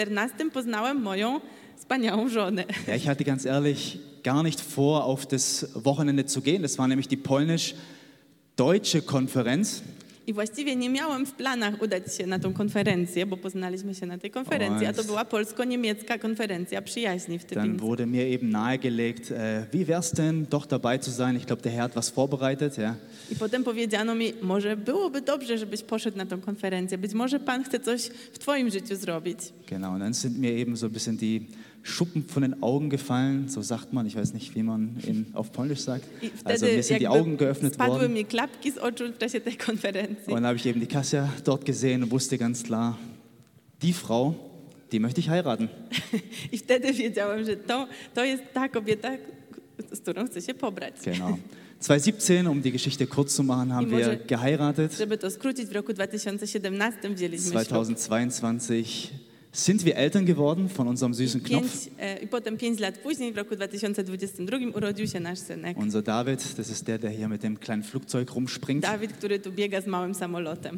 14 poznałem moją wspaniałą żonę. Ja, ich hatte ganz ehrlich gar nicht vor, auf das Wochenende zu gehen. Das war nämlich die polnisch-deutsche Konferenz. I właściwie nie miałem w planach udać się na tą konferencję, bo poznaliśmy się na tej konferencji, a to była polsko-niemiecka konferencja przyjaźni w Dann Tybinsk. wurde mir eben nahegelegt, wie wär's denn, doch dabei zu sein? Ich glaube, der Herr hat was vorbereitet. Ja. I potem powiedziano mi, może byłoby dobrze, żebyś poszedł na tą konferencję. Być może Pan chce coś w twoim życiu zrobić. Genau, und dann sind mir eben so ein bisschen die Schuppen von den Augen gefallen, so sagt man, ich weiß nicht, wie man auf Polnisch sagt. I Also wtedy mir sind die Augen jakby geöffnet spadły worden. mi klapki z oczu w czasie tej konferencji. Und dann habe ich eben die Kasia dort gesehen und wusste ganz klar, die Frau, die möchte ich heiraten. I wtedy wiedziałem, że to jest ta kobieta, z którą chcę się pobrać. Genau. 2017, um die Geschichte kurz zu machen, haben wir geheiratet. Żeby to skrócić, w roku 2017 wzięliśmy ślub. 2022 sind wir Eltern geworden von unserem süßen Knopf. I potem 5 lat później, w roku 2022 urodził się nasz synek. Unser David, das ist der hier mit dem kleinen Flugzeug rumspringt. Dawid, który tu biega z małym samolotem.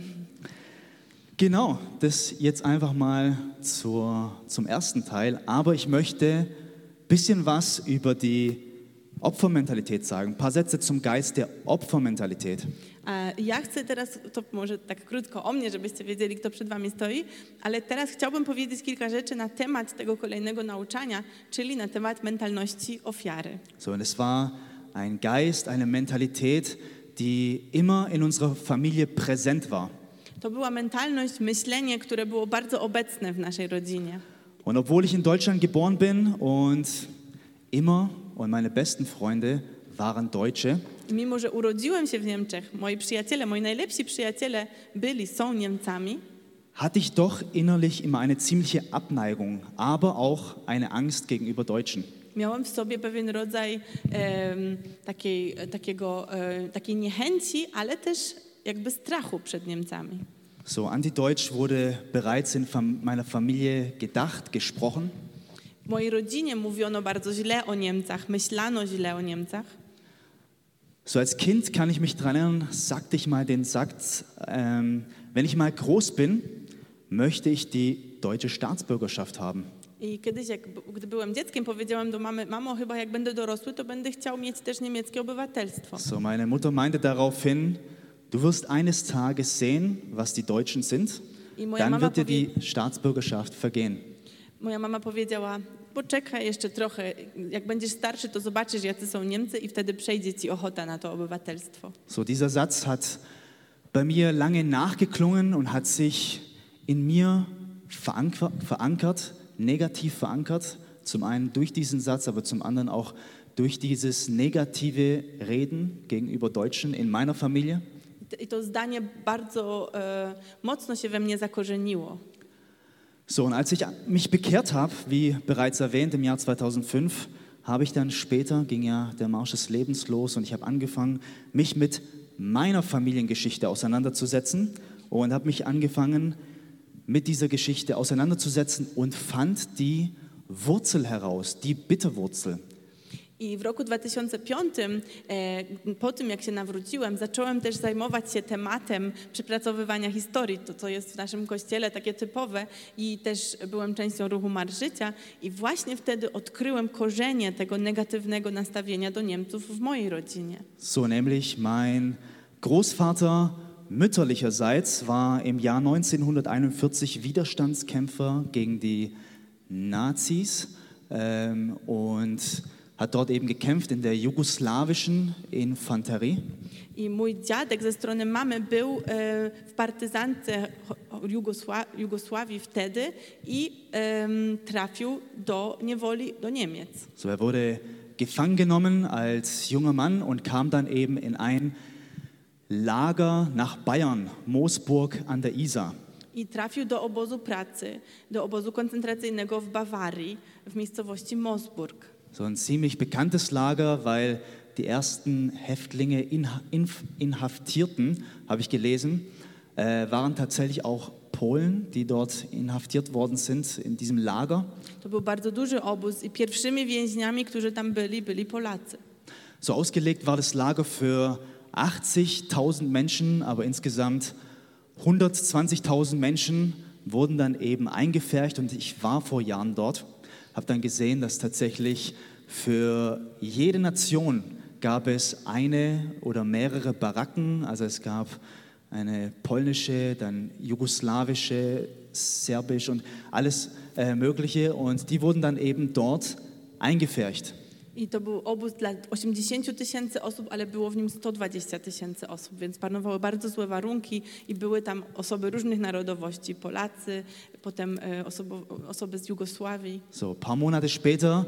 Genau, das jetzt einfach mal zum ersten Teil. Aber ich möchte ein bisschen was über die Opfermentalität sagen. Ein paar Sätze zum Geist der Opfermentalität. Ja chcę teraz, to może tak krótko o mnie, żebyście wiedzieli, kto przed wami stoi, ale teraz chciałbym powiedzieć kilka rzeczy na temat tego kolejnego nauczania, czyli na temat mentalności ofiary. So, und es war ein Geist, eine Mentalität, die immer in unserer Familie präsent war. To była mentalność, myślenie, które było bardzo obecne w naszej rodzinie. Und obwohl ich in Deutschland geboren bin und meine besten Freunde waren Deutsche, I mimo, że urodziłem się w Niemczech, moi przyjaciele, moi najlepsi przyjaciele są Niemcami, hatte ich doch innerlich immer eine ziemliche Abneigung, aber auch eine Angst gegenüber Deutschen. miałem w sobie pewien rodzaj takiej niechęci, ale też jakby strachu przed Niemcami. So, antideutsch wurde bereits in meiner Familie gedacht, gesprochen. W mojej rodzinie mówiono bardzo źle o Niemcach, myślano źle o Niemcach. So, als Kind kann ich mich daran erinnern, sagte ich mal den Satz, wenn ich mal groß bin, möchte ich die deutsche Staatsbürgerschaft haben. I kiedyś, gdy byłem dzieckiem, powiedziałam do mamy, mamo, chyba jak będę dorosły, to będę chciał mieć też niemieckie obywatelstwo. So, meine Mutter meinte daraufhin, du wirst eines Tages sehen, was die Deutschen sind, dann wird dir die Staatsbürgerschaft vergehen. Moja mama powiedziała, poczekaj jeszcze trochę, jak będziesz starszy, to zobaczysz, jacy są Niemcy i wtedy przejdzie ci ochota na to obywatelstwo. So, dieser Satz hat bei mir lange nachgeklungen und hat sich in mir verankert, negativ verankert. Zum einen durch diesen Satz, aber zum anderen auch durch dieses negative Reden gegenüber Deutschen in meiner Familie. I to zdanie bardzo mocno się we mnie zakorzeniło. So, und als ich mich bekehrt habe, wie bereits erwähnt, im Jahr 2005, habe ich dann später, ging ja der Marsch des Lebens los und ich habe angefangen, mich mit meiner Familiengeschichte auseinanderzusetzen und habe mich angefangen, mit dieser Geschichte auseinanderzusetzen und fand die Wurzel heraus, die Bitterwurzel. I w roku 2005, po tym jak się nawróciłem, zacząłem też zajmować się tematem przepracowywania historii, to co jest w naszym kościele takie typowe i też byłem częścią ruchu Marsz Życia i właśnie wtedy odkryłem korzenie tego negatywnego nastawienia do Niemców w mojej rodzinie. So, nämlich mein Großvater mütterlicherseits war im Jahr 1941 Widerstandskämpfer gegen die Nazis und hat dort eben gekämpft in der jugoslawischen Infanterie. I mój dziadek ze strony mamy był w partyzance Jugosławii wtedy i trafił do niewoli do Niemiec. So, er wurde gefangen genommen als junger Mann und kam dann eben in ein Lager nach Bayern, Moosburg an der Isar. I trafił do obozu pracy, do obozu koncentracyjnego w Bawarii, w miejscowości Moosburg. So ein ziemlich bekanntes Lager, weil die ersten Häftlinge, Inhaftierten, habe ich gelesen, waren tatsächlich auch Polen, die dort inhaftiert worden sind in diesem Lager. To był bardzo duży obóz i pierwszymi więźniami, którzy tam byli Polacy. So ausgelegt war das Lager für 80.000 Menschen, aber insgesamt 120.000 Menschen wurden dann eben eingepfercht und ich war vor Jahren dort, habe dann gesehen, dass tatsächlich für jede Nation gab es eine oder mehrere Baracken, also es gab eine polnische, dann jugoslawische, serbisch und alles Mögliche und die wurden dann eben dort eingepfercht. I to był obóz dla 80 000 osób, ale było w nim 120 000 osób, więc panowały bardzo złe warunki i były tam osoby różnych narodowości, Polacy, potem osoby z Jugosławii. So, ein paar Monate später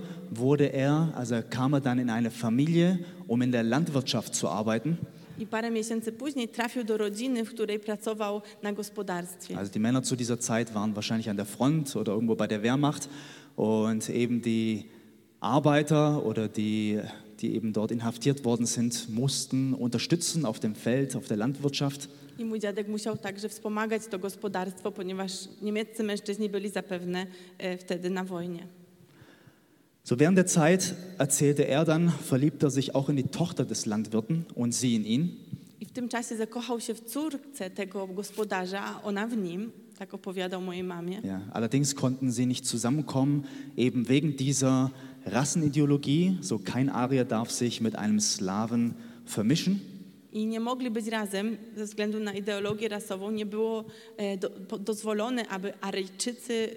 kam er dann in eine Familie, um in der Landwirtschaft zu arbeiten. I parę miesięcy później trafił do rodziny, w której pracował na gospodarstwie. Also die Männer zu dieser Zeit waren wahrscheinlich an der Front oder irgendwo bei der Wehrmacht und eben die Arbeiter oder die eben dort inhaftiert worden sind, mussten unterstützen auf dem Feld, auf der Landwirtschaft. I mój dziadek musiał także wspomagać to gospodarstwo, ponieważ niemieccy mężczyźni byli zapewne wtedy na wojnie. So während der Zeit erzählte er dann, verliebt er sich auch in die Tochter des Landwirten und sie in ihn. I w tym czasie zakochał się w córce tego gospodarza, a ona w nim, tak opowiadał mojej mamie. Ja, allerdings konnten sie nicht zusammenkommen, eben wegen dieser Rassenideologie. So kein Arier darf sich mit einem Slawen vermischen. I nie mogli być razem ze względu na ideologię rasową. Nie było dozwolone, aby Aryjczycy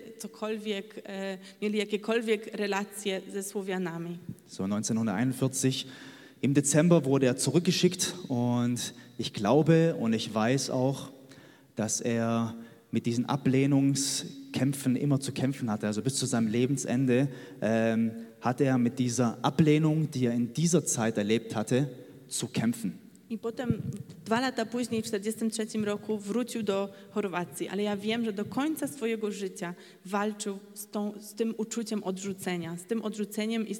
mieli jakiekolwiek relacje ze Słowianami. So 1941 im Dezember wurde er zurückgeschickt und ich glaube und ich weiß auch, dass er mit diesen Ablehnungskämpfen immer zu kämpfen hatte. Also bis zu seinem Lebensende hatte er mit dieser Ablehnung, die er in dieser Zeit erlebt hatte, zu kämpfen. I potem 2 lata później, w 1943 roku, wrócił do Chorwacji. Ale ja wiem, że do końca swojego życia walczył z tym uczuciem odrzucenia, z tym odrzuceniem i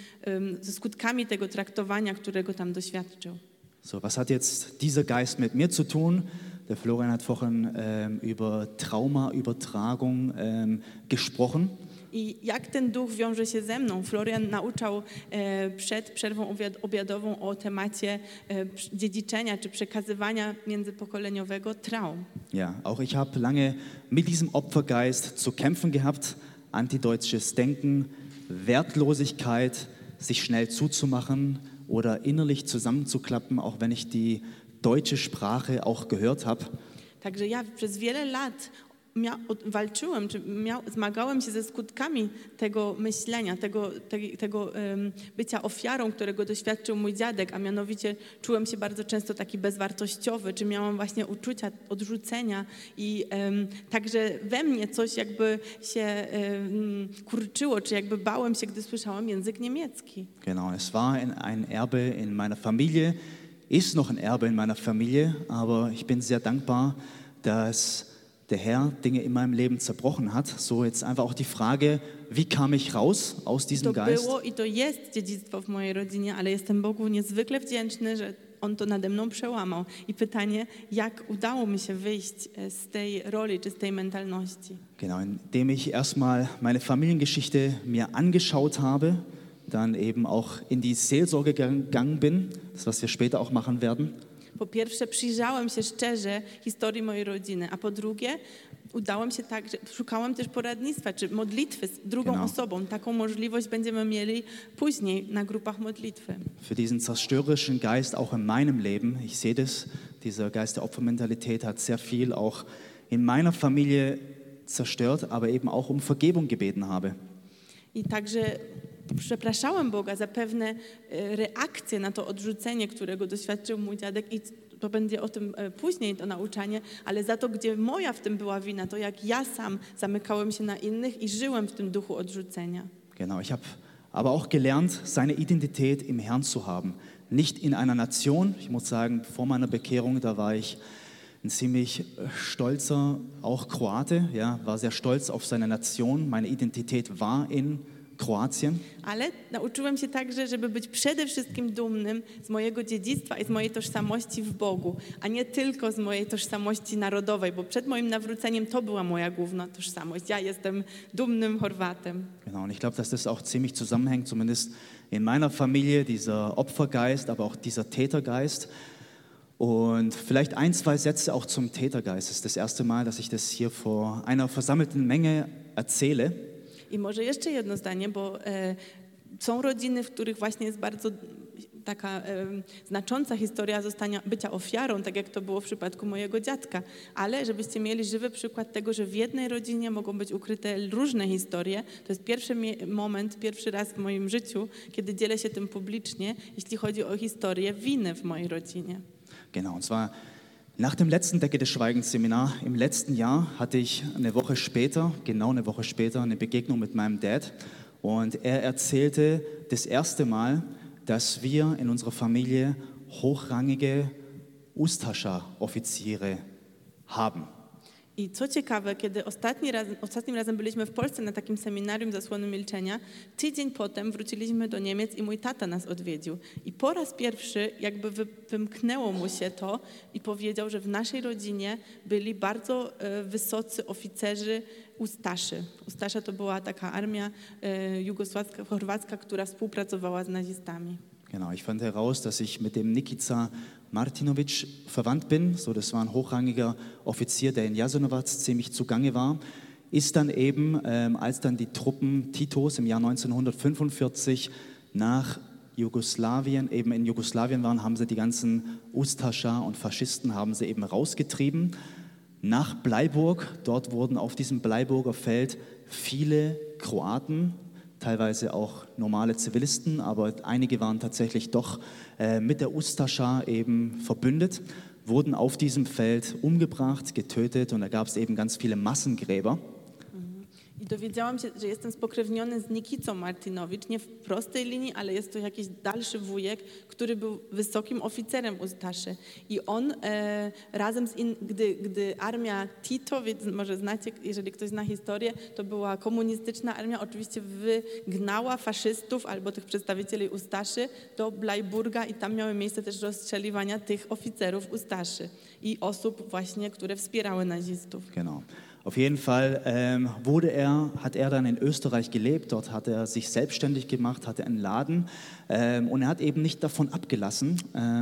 ze skutkami tego traktowania, którego tam doświadczył. So, was hat jetzt dieser Geist mit mir zu tun? Der Florian hat vorhin über Traumaübertragung gesprochen. I jak ten duch wiąże się ze mną? Florian nauczał przed przerwą obiadową o temacie dziedziczenia czy przekazywania międzypokoleniowego traum. Ja, auch ich habe lange mit diesem Opfergeist zu kämpfen gehabt. Antideutsches Denken, Wertlosigkeit, sich schnell zuzumachen oder innerlich zusammenzuklappen, auch wenn ich die deutsche Sprache auch gehört habe. Także ja przez wiele lat walczyłem, zmagałem się ze skutkami tego myślenia, tego bycia ofiarą, którego doświadczył mój dziadek, a mianowicie czułem się bardzo często taki bezwartościowy, czy miałam właśnie uczucia odrzucenia i także we mnie coś jakby się kurczyło, czy jakby bałem się, gdy słyszałam język niemiecki. Genau, es war ein Erbe in meiner Familie, ist noch ein Erbe in meiner Familie, aber ich bin sehr dankbar, dass der Herr Dinge in meinem Leben zerbrochen hat. So jetzt einfach auch die Frage, wie kam ich raus aus diesem Geist? To było i to jest dziedzictwo w mojej rodzinie, ale jestem Bogu niezwykle wdzięczny, że On to nade mną przełamał. I pytanie, jak udało mi się wyjść z tej roli czy z tej mentalności? Genau, indem ich erstmal meine Familiengeschichte mir angeschaut habe, dann eben auch in die Seelsorge gegangen bin, das was wir später auch machen werden. Po pierwsze, przyjrzałem się szczerze historii mojej rodziny, a po drugie, szukałam też poradnictwa czy modlitwy z drugą osobą. Taką możliwość będziemy mieli później na grupach modlitwy. Für diesen zerstörerischen Geist auch in meinem Leben, ich sehe das, dieser Geist der Opfermentalität hat sehr viel auch in meiner Familie zerstört, aber eben auch um Vergebung gebeten habe. I także przepraszałem Boga za pewne reakcje na to odrzucenie, którego doświadczył mój dziadek i to będzie o tym później to nauczanie, ale za to, gdzie moja w tym była wina, to jak ja sam zamykałem się na innych i żyłem w tym duchu odrzucenia. Genau, ich habe aber auch gelernt, seine Identität im Herrn zu haben. Nicht in einer Nation. Ich muss sagen, vor meiner Bekehrung, da war ich ein ziemlich stolzer, auch Kroate, ja, war sehr stolz auf seine Nation. Meine Identität war in Kroatien. Ale nauczyłem się także, żeby być przede wszystkim dumnym z mojego dziedzictwa i z mojej tożsamości w Bogu, a nie tylko z mojej tożsamości narodowej, bo przed moim nawróceniem to była moja główna tożsamość. Ja jestem dumnym Chorwatem. Genau, und ich glaube, dass das auch ziemlich zusammenhängt, zumindest in meiner Familie, dieser Opfergeist, aber auch dieser Tätergeist. Und vielleicht ein, zwei Sätze auch zum Tätergeist. Es ist das erste Mal, dass ich das hier vor einer versammelten Menge erzähle. I może jeszcze jedno zdanie, bo są rodziny, w których właśnie jest bardzo taka znacząca historia bycia ofiarą, tak jak to było w przypadku mojego dziadka. Ale żebyście mieli żywy przykład tego, że w jednej rodzinie mogą być ukryte różne historie, to jest pierwszy raz w moim życiu, kiedy dzielę się tym publicznie, jeśli chodzi o historię winy w mojej rodzinie. Genau, und zwar nach dem letzten Decke des Schweigens Seminar im letzten Jahr hatte ich genau eine Woche später, eine Begegnung mit meinem Dad. Und er erzählte das erste Mal, dass wir in unserer Familie hochrangige Ustascha-Offiziere haben. I co ciekawe, kiedy ostatnim razem byliśmy w Polsce na takim seminarium Zasłony Milczenia, tydzień potem wróciliśmy do Niemiec i mój tata nas odwiedził. I po raz pierwszy jakby wymknęło mu się to i powiedział, że w naszej rodzinie byli bardzo wysocy oficerzy Ustaszy. Ustasza to była taka armia jugosławska, chorwacka, która współpracowała z nazistami. Genau, ich fand heraus, dass ich mit dem Nikica Martinovic verwandt bin. So, das war ein hochrangiger Offizier, der in Jasenovac ziemlich zugange war. Ist dann eben, als dann die Truppen Titos im Jahr 1945 nach Jugoslawien, eben in Jugoslawien waren, haben sie die ganzen Ustascha und Faschisten haben sie eben rausgetrieben nach Bleiburg. Dort wurden auf diesem Bleiburger Feld viele Kroaten, teilweise auch normale Zivilisten, aber einige waren tatsächlich doch mit der Ustascha eben verbündet, wurden auf diesem Feld umgebracht, getötet und da gab es eben ganz viele Massengräber. I dowiedziałam się, że jestem spokrewniony z Nikicą Martinowicz, nie w prostej linii, ale jest to jakiś dalszy wujek, który był wysokim oficerem Ustaszy. I on razem gdy armia Tito, więc może znacie, jeżeli ktoś zna historię, to była komunistyczna armia, oczywiście wygnała faszystów albo tych przedstawicieli Ustaszy do Bleiburga i tam miały miejsce też rozstrzeliwania tych oficerów Ustaszy i osób właśnie, które wspierały nazistów. Genau. Auf jeden Fall hat er dann in Österreich gelebt, dort hat er sich selbstständig gemacht, hatte einen Laden und er hat eben nicht davon abgelassen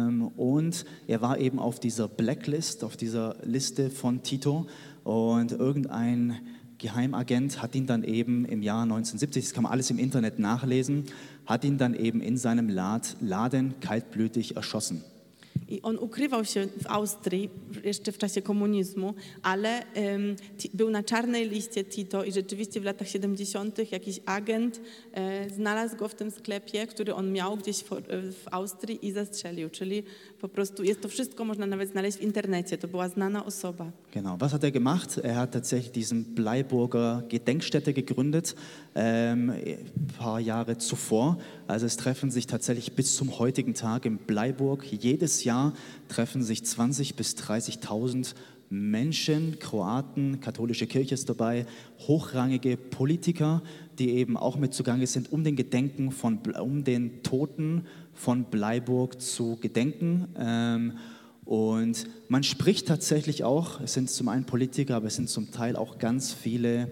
und er war eben auf dieser Blacklist, auf dieser Liste von Tito und irgendein Geheimagent hat ihn dann eben im Jahr 1970, das kann man alles im Internet nachlesen, hat ihn dann eben in seinem Laden kaltblütig erschossen. I on ukrywał się w Austrii jeszcze w czasie komunizmu, ale był na czarnej liście Tito i rzeczywiście w latach 70. jakiś agent znalazł go w tym sklepie, który on miał gdzieś w Austrii i zastrzelił. Czyli po prostu jest to wszystko, można nawet znaleźć w internecie. To była znana osoba. Genau, was hat er gemacht? Er hat tatsächlich diesen Bleiburger Gedenkstätte gegründet, ein paar Jahre zuvor. Also es treffen sich tatsächlich bis zum heutigen Tag in Bleiburg jedes Jahr treffen sich 20.000 bis 30.000 Menschen, Kroaten, katholische Kirche ist dabei, hochrangige Politiker, die eben auch mit zugange sind, um den Toten von Bleiburg zu gedenken. Und man spricht tatsächlich auch, es sind zum einen Politiker, aber es sind zum Teil auch ganz viele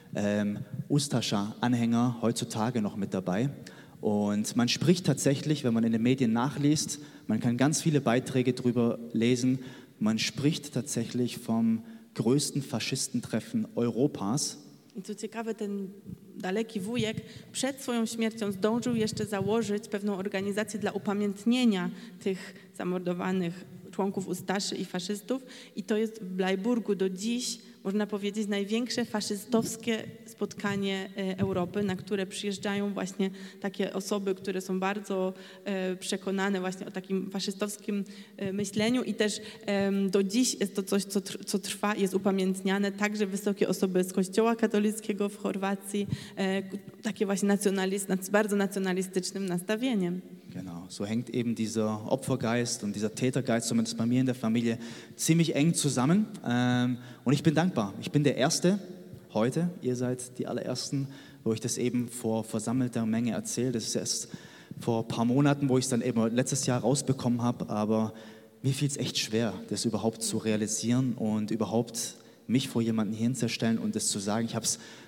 Ustascha-Anhänger heutzutage noch mit dabei. Und man spricht tatsächlich, wenn man in den Medien nachliest, man kann ganz viele Beiträge darüber lesen, man spricht tatsächlich vom größten Faschistentreffen Europas. I co ciekawe, ten daleki wujek przed swoją śmiercią zdążył jeszcze założyć pewną organizację dla upamiętnienia tych zamordowanych członków Ustaszy i faszystów. I to jest w Bleiburgu do dziś, można powiedzieć, największe faszystowskie spotkanie Europy, na które przyjeżdżają właśnie takie osoby, które są bardzo przekonane właśnie o takim faszystowskim myśleniu i też do dziś jest to coś, co trwa, jest upamiętniane. Także wysokie osoby z Kościoła katolickiego w Chorwacji, takie właśnie bardzo nacjonalistycznym nastawieniem. Genau, so hängt eben dieser Opfergeist und dieser Tätergeist, zumindest bei mir in der Familie, ziemlich eng zusammen. Und ich bin dankbar. Ich bin der Erste heute, ihr seid die Allerersten, wo ich das eben vor versammelter Menge erzähle. Das ist erst vor ein paar Monaten, wo ich es dann eben letztes Jahr rausbekommen habe. Aber mir fiel es echt schwer, das überhaupt zu realisieren und überhaupt mich vor jemanden hinzustellen und das zu sagen. Ich habe es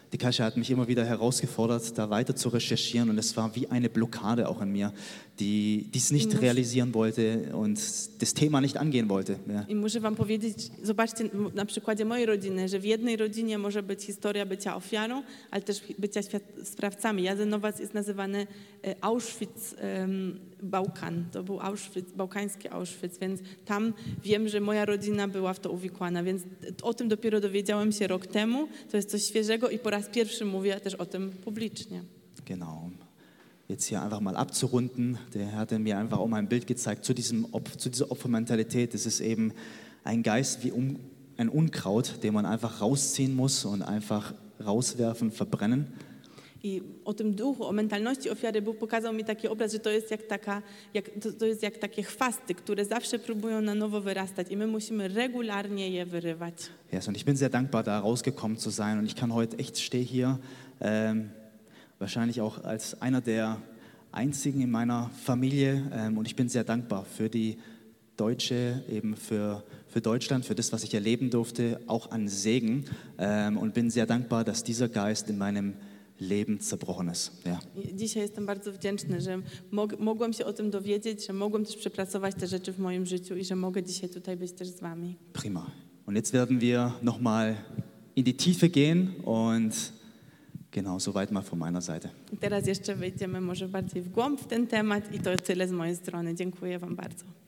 Die Kasia hat mich immer wieder herausgefordert, da weiter zu recherchieren und es war wie eine Blockade auch in mir, die es nicht realisieren wollte und das Thema nicht angehen wollte. Ja. I muszę wam powiedzieć, zobaczcie na przykładzie mojej rodziny, że w jednej rodzinie może być historia bycia ofiarą, ale też bycia sprawcami. Jazenowac jest nazywany Auschwitz-Bałkan. To był Auschwitz, bałkański Auschwitz, więc tam wiem, że moja rodzina była w to uwikłana, więc o tym dopiero dowiedziałem się rok temu. To jest coś świeżego i po raz pierwszy mówię też o tym publicznie. Genau. Jetzt hier einfach mal abzurunden. Der Herr hat mir einfach auch mal ein Bild gezeigt zu dieser Opfermentalität. Das ist eben ein Geist wie ein Unkraut, den man einfach rausziehen muss und einfach rauswerfen, verbrennen. I o tym duchu, o mentalności ofiary Bóg pokazał mi taki obraz, że to jest to jest jak takie chwasty, które zawsze próbują na nowo wyrastać i my musimy regularnie je wyrywać. Yes, und ich bin sehr dankbar, da rausgekommen zu sein. Und ich kann heute echt, stehe hier, wahrscheinlich auch als einer der einzigen in meiner Familie. Und ich bin sehr dankbar für die Deutsche, eben für Deutschland, für das, was ich erleben durfte, auch an Segen. Und bin sehr dankbar, dass dieser Geist in meinem Leben zerbrochen ist. Ja. Dzisiaj jestem bardzo wdzięczny, że mogłam się o tym dowiedzieć, że mogłam też przepracować te rzeczy w moim życiu i że mogę dzisiaj tutaj być też z wami. Prima. Und jetzt werden wir nochmal in die Tiefe gehen und genau, soweit mal von meiner Seite. I teraz jeszcze wejdziemy może bardziej w głąb w ten temat i to tyle z mojej strony. Dziękuję wam bardzo.